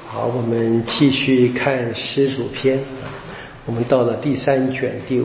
好，我们继续看诗主篇，我们到了第3卷第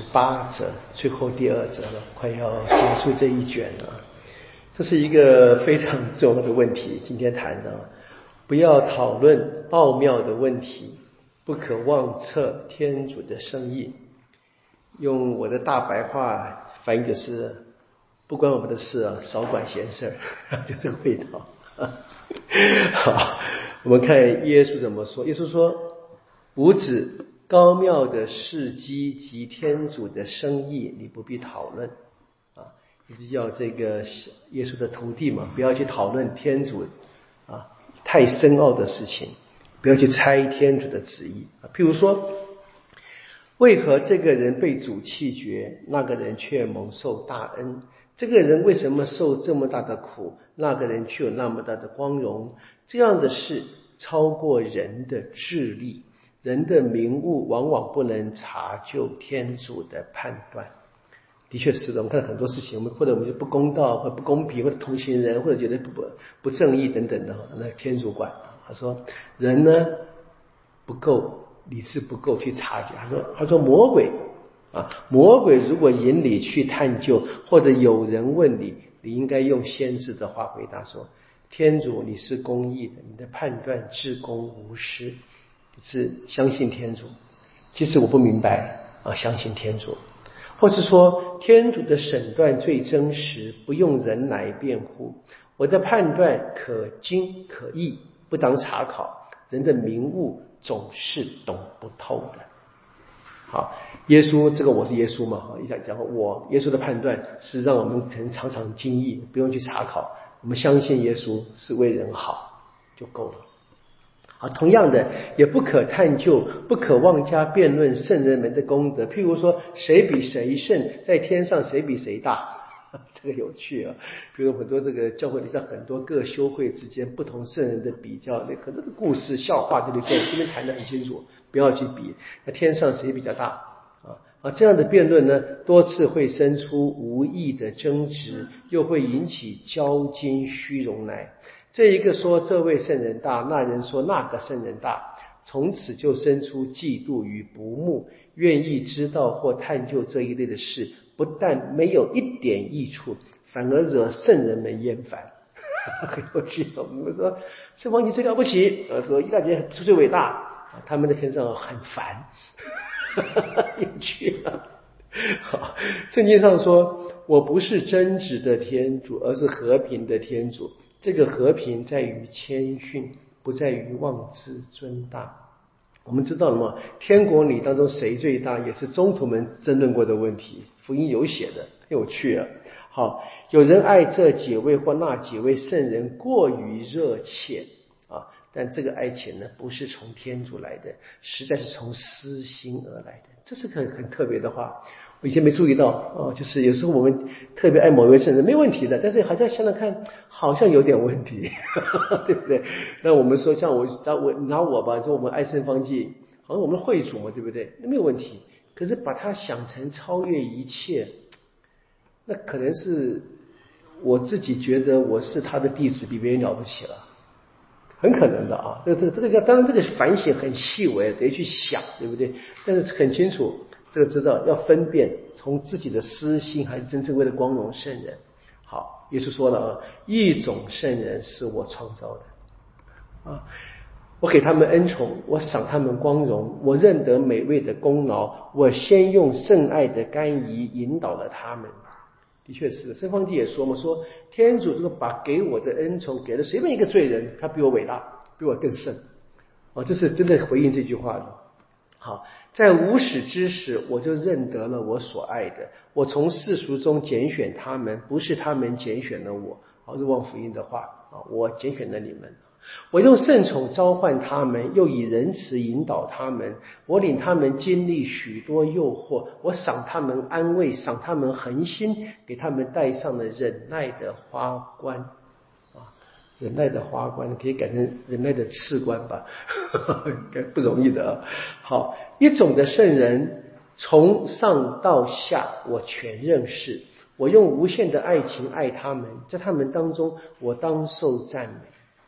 58则，最后第2则了，快要结束这一卷了。这是一个非常重要的问题，今天谈的，不要讨论奥妙的问题，不可妄测天主的生意。用我的大白话翻译就是，不关我们的事啊，少管闲事儿，就这个味道。好，我们看耶稣怎么说。耶稣说，吾子高妙的事迹及天主的生意，你不必讨论啊。也就是要这个耶稣的徒弟嘛，不要去讨论天主啊太深奥的事情，不要去猜天主的旨意啊。譬如说，为何这个人被主弃绝，那个人却蒙受大恩？这个人为什么受这么大的苦，那个人却有那么大的光荣？这样的事超过人的智力，人的明悟往往不能查究天主的判断。的确是的，我们看很多事情，或者我们就不公道，或者不公平，或者同情人，或者觉得不正义等等的，那天主管。他说人呢不够理智，不够去察觉。他说魔鬼魔鬼如果引你去探究，或者有人问你，你应该用先知的话回答说，天主你是公义的，你的判断至公无私，是相信天主。其实我不明白相信天主。或是说天主的审断最真实，不用人来辩护，我的判断可精可义，不当查考，人的明悟总是懂不透的。好，耶稣这个我是耶稣嘛，一讲我耶稣的判断是让我们常常惊异，不用去查考，我们相信耶稣是为人好就够了。好，同样的也不可探究，不可妄加辩论圣人们的功德。譬如说谁比谁圣，在天上谁比谁大，这个有趣啊。比如很多这个教会里在很多各修会之间不同圣人的比较，那很多的故事笑话这里这边谈得很清楚，不要去比那天上谁比较大这样的辩论呢，多次会生出无益的争执，又会引起骄矜虚荣来。这一个说这位圣人大，那人说那个圣人大，从此就生出嫉妒与不睦，愿意知道或探究这一类的事，不但没有一点益处，反而惹圣人们厌烦。很有趣，我们说圣方济最了不起，说一大节最伟大，他们在天上很烦。有趣啊！好，圣经上说，我不是真直的天主，而是和平的天主。这个和平在于谦逊，不在于妄自尊大。我们知道了吗？天国里当中谁最大，也是宗徒们争论过的问题，福音有写的，很有趣啊。好，有人爱这几位或那几位圣人过于热切但这个爱情呢，不是从天主来的，实在是从私心而来的。这是个很特别的话，我以前没注意到就是有时候我们特别爱某一位圣人没问题的，但是好像想想看，好像有点问题，对不对？那我们说像我拿我吧，说我们爱圣方济，好像我们会主嘛，对不对？那没有问题。可是把它想成超越一切，那可能是我自己觉得我是他的弟子，比别人了不起了。很可能的这个当然这个反省很细微，得去想，对不对？但是很清楚，这个知道要分辨从自己的私心还是真正为了光荣圣人。好，耶稣说了一种圣人是我创造的我给他们恩宠，我赏他们光荣，我认得美味的功劳，我先用圣爱的甘饴引导了他们。的确是，圣方济也说嘛，说天主这个把给我的恩宠给了随便一个罪人，他比我伟大，比我更圣这是真的回应这句话的。好，在无始之时，我就认得了我所爱的，我从世俗中拣选他们，不是他们拣选了我。若望福音的话我拣选了你们，我用圣宠召唤他们，又以仁慈引导他们，我领他们经历许多诱惑，我赏他们安慰，赏他们恒心，给他们戴上了忍耐的花冠忍耐的花冠可以改成忍耐的刺冠吧不容易的好，一种的圣人从上到下我全认识，我用无限的爱情爱他们，在他们当中我当受赞美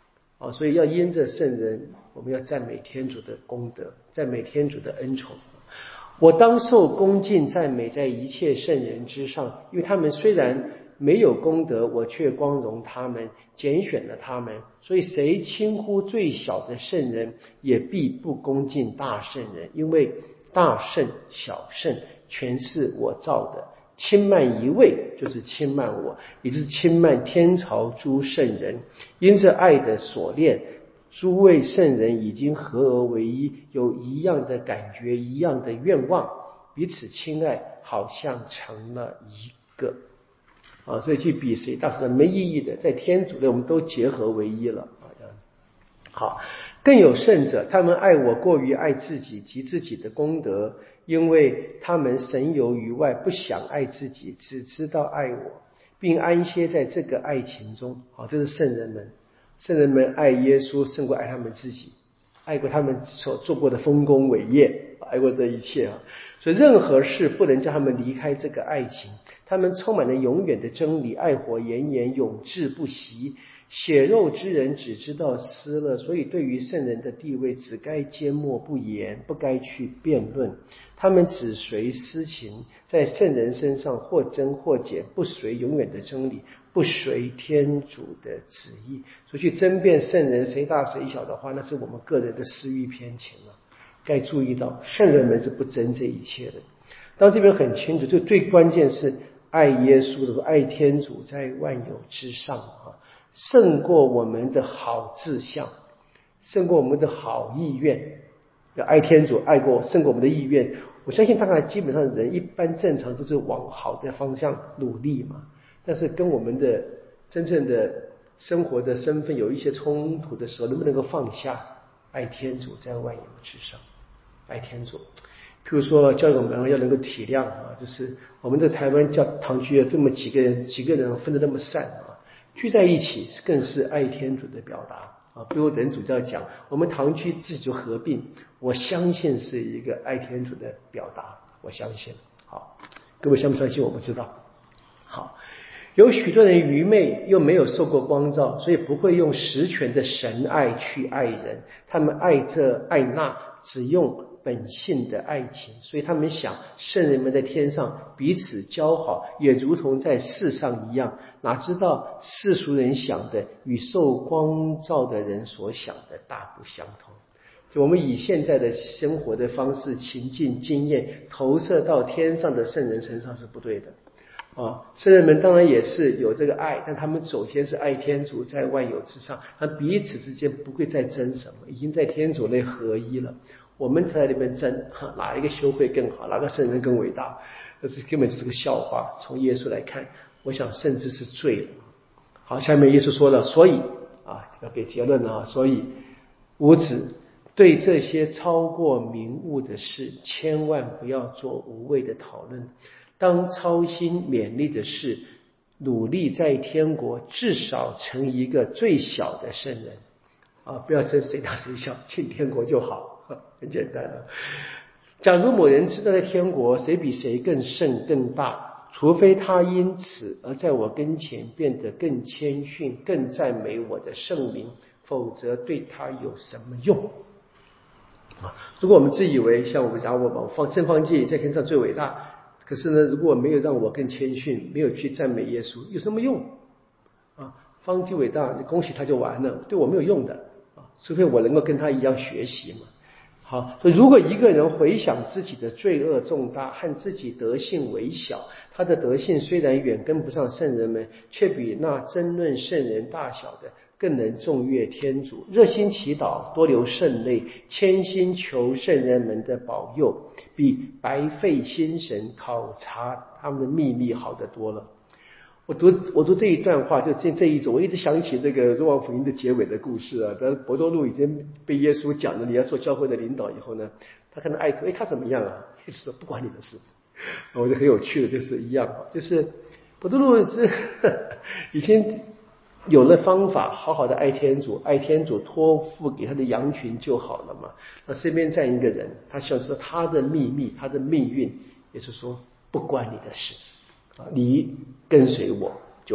所以要因着圣人，我们要赞美天主的功德，赞美天主的恩宠。我当受恭敬赞美在一切圣人之上，因为他们虽然没有功德，我却光荣他们，拣选了他们。所以谁轻忽最小的圣人，也必不恭敬大圣人，因为大圣小圣全是我造的。轻慢一位就是轻慢我，也就是轻慢天朝诸圣人。因着爱的锁链，诸位圣人已经合而为一，有一样的感觉，一样的愿望，彼此亲爱，好像成了一个。所以去比谁大是没意义的，在天主内我们都结合为一了。好，更有甚者，他们爱我过于爱自己及自己的功德，因为他们神游于外，不想爱自己，只知道爱我，并安歇在这个爱情中。这是圣人们。圣人们爱耶稣胜过爱他们自己，爱过他们所做过的丰功伟业，爱过这一切。所以任何事不能叫他们离开这个爱情，他们充满了永远的真理，爱火炎炎，永志不息。血肉之人只知道私乐，所以对于圣人的地位只该缄默不言，不该去辩论。他们只随私情，在圣人身上或增或减，不随永远的真理，不随天主的旨意。所以去争辩圣人谁大谁小的话，那是我们个人的私欲偏情了。该注意到圣人们是不争这一切的。当这边很清楚，就最关键是爱耶稣的，爱天主在万有之上胜过我们的好志向，胜过我们的好意愿。要爱天主，爱过胜过我们的意愿。我相信大概基本上人一般正常都是往好的方向努力嘛，但是跟我们的真正的生活的身份有一些冲突的时候，能不能够放下爱天主在万有之上，爱天主。譬如说教育我们要能够体谅就是我们的台湾教堂区有这么几个人分得那么散聚在一起更是爱天主的表达不由人主教讲，我们堂区自己就合并，我相信是一个爱天主的表达，我相信。好，各位相不相信我不知道。好，有许多人愚昧，又没有受过光照，所以不会用实权的神爱去爱人，他们爱这爱那，只用本性的爱情，所以他们想圣人们在天上彼此交好，也如同在世上一样，哪知道世俗人想的与受光照的人所想的大不相同。就我们以现在的生活的方式、情境、经验投射到天上的圣人身上是不对的圣人们当然也是有这个爱，但他们首先是爱天主在万有之上，他彼此之间不会再争什么，已经在天主内合一了。我们在那边争哪一个修会更好，哪个圣人更伟大，这根本就是个笑话。从耶稣来看，我想甚至是罪了。好，下面耶稣说了，所以要给结论了所以无子对这些超过明悟的事，千万不要做无谓的讨论，当操心勉励的事，努力在天国至少成一个最小的圣人不要争谁大谁小，进天国就好，很简单假如某人知道在天国谁比谁更圣更大，除非他因此而在我跟前变得更谦逊，更赞美我的圣名，否则对他有什么用如果我们自以为像我们讲我圣方济在天上最伟大，可是呢，如果没有让我更谦逊，没有去赞美耶稣，有什么用方济伟大，恭喜他就完了，对我没有用的除非我能够跟他一样学习嘛。好，所以如果一个人回想自己的罪恶重大和自己德性微小，他的德性虽然远跟不上圣人们，却比那争论圣人大小的更能重悦天主，热心祈祷，多流圣泪，谦心求圣人们的保佑，比白费心神考察他们的秘密好得多了。我读这一段话，就这一种，我一直想起这个若望福音的结尾的故事但伯多禄已经被耶稣讲了你要做教会的领导以后呢，他看到爱徒他怎么样耶稣说不关你的事我觉得很有趣的，就是一样就是伯多禄是已经有了方法好好的爱天主，爱天主托付给他的羊群就好了嘛。那身边站一个人，他想知道他的秘密，他的命运，也就是说不关你的事你跟随我就好，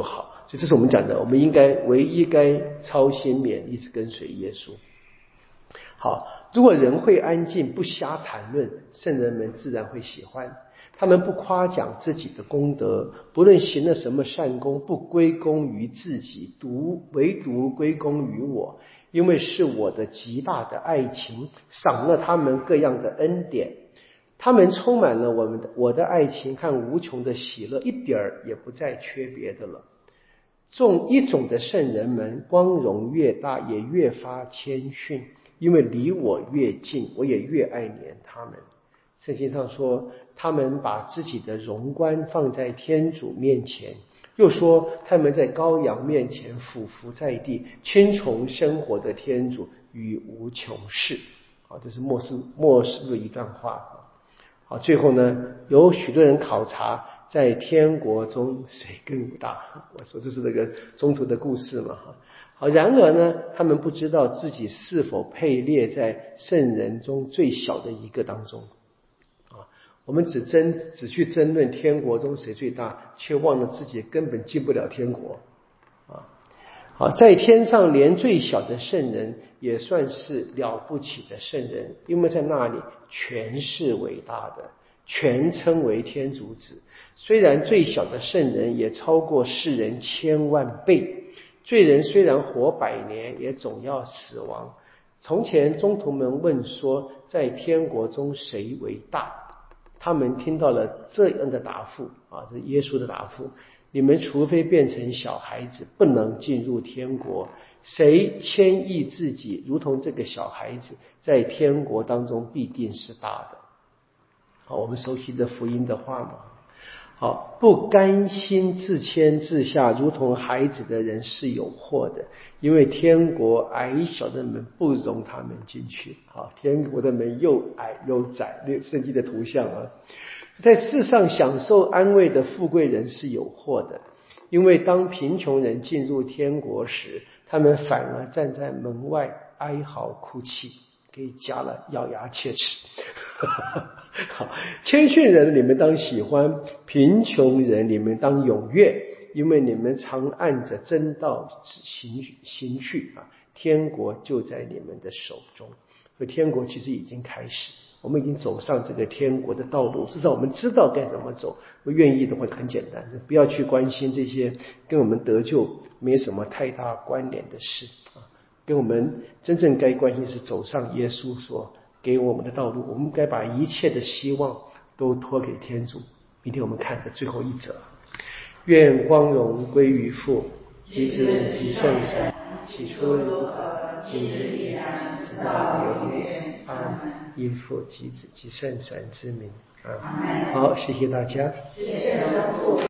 所以这是我们讲的，我们应该唯一该操心勉励是跟随耶稣。好，如果人会安静不瞎谈论，圣人们自然会喜欢。他们不夸奖自己的功德，不论行了什么善功，不归功于自己，唯独归功于我，因为是我的极大的爱情赏了他们各样的恩典。他们充满了我的爱情和无穷的喜乐，一点儿也不再缺别的了。一种的圣人们光荣越大，也越发谦逊，因为离我越近，我也越爱怜他们。圣经上说，他们把自己的荣冠放在天主面前，又说他们在羔羊面前俯伏在地，亲从生活的天主与无穷事。这是末世的一段话。好，最后呢，有许多人考察在天国中谁更大。我说这是这个中途的故事嘛。好，然而呢，他们不知道自己是否配列在圣人中最小的一个当中。我们只去争论天国中谁最大，却忘了自己根本进不了天国。好，在天上连最小的圣人也算是了不起的圣人，因为在那里全是伟大的，全称为天主子。虽然最小的圣人也超过世人千万倍，罪人虽然活100年，也总要死亡。从前宗徒们问说，在天国中谁为大？他们听到了这样的答复，这是耶稣的答复：你们除非变成小孩子，不能进入天国。谁谦抑自己，如同这个小孩子，在天国当中必定是大的。好，我们熟悉的福音的话嘛。好，不甘心自谦自下，如同孩子的人是有祸的，因为天国矮小的门不容他们进去。好，天国的门又矮又窄，圣经的图像啊。在世上享受安慰的富贵人是有祸的，因为当贫穷人进入天国时，他们反而站在门外哀嚎哭泣，给加了咬牙切齿。好，谦逊人你们当喜欢，贫穷人你们当踊跃，因为你们常按着真道行去，天国就在你们的手中。所以天国其实已经开始，我们已经走上这个天国的道路，至少我们知道该怎么走。我愿意的话很简单，不要去关心这些跟我们得救没什么太大关联的事。跟我们真正该关心是走上耶稣所给我们的道路，我们该把一切的希望都托给天主。明天我们看着最后一则，愿光荣归于父及子及圣神，起初如何，今日必然，直到永远。阿们。因父及子及圣神之名。好，谢谢大家。谢谢